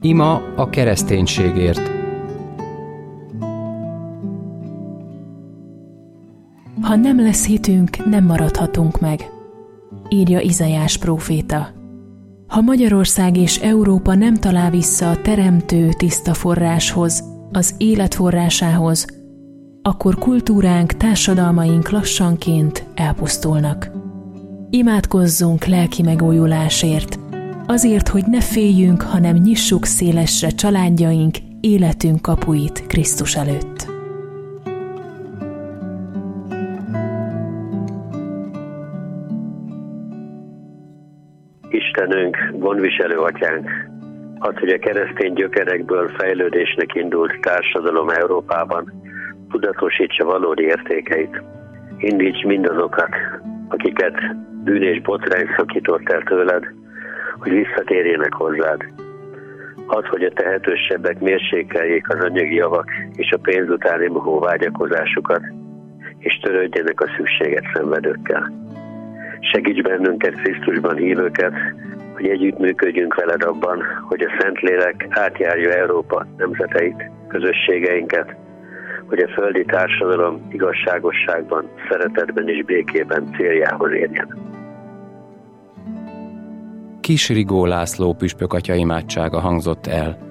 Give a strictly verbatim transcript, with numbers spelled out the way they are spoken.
Ima a kereszténységért. Ha nem lesz hitünk, nem maradhatunk meg, írja Izaiás próféta. Ha Magyarország és Európa nem talál vissza a teremtő tiszta forráshoz, az élet forrásához, akkor kultúránk, társadalmaink lassanként elpusztulnak. Imádkozzunk lelki megújulásért, azért, hogy ne féljünk, hanem nyissuk szélesre családjaink, életünk kapuit Krisztus előtt. Istenünk, gondviselő atyánk, az, hogy a keresztény gyökerekből fejlődésnek indult társadalom Európában tudatosítsa valódi értékeit. Indíts mindazokat, akiket bűn és botrány szakított el tőled, hogy visszatérjenek hozzád. Az, hogy a tehetősebbek mérsékeljék az anyagi javak és a pénz utáni mohó vágyakozásukat, és törődjenek a szükséget szenvedőkkel. Segíts bennünket, Krisztusban hívőket, hogy együttműködjünk veled abban, hogy a Szentlélek átjárja Európa nemzeteit, közösségeinket, hogy a földi társadalom igazságosságban, szeretetben és békében céljához érjen. Kis Rigó László püspök atya imádsága hangzott el.